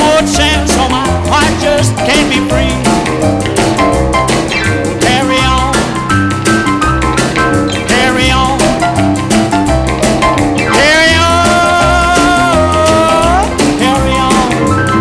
more chance, or my heart just can't be free.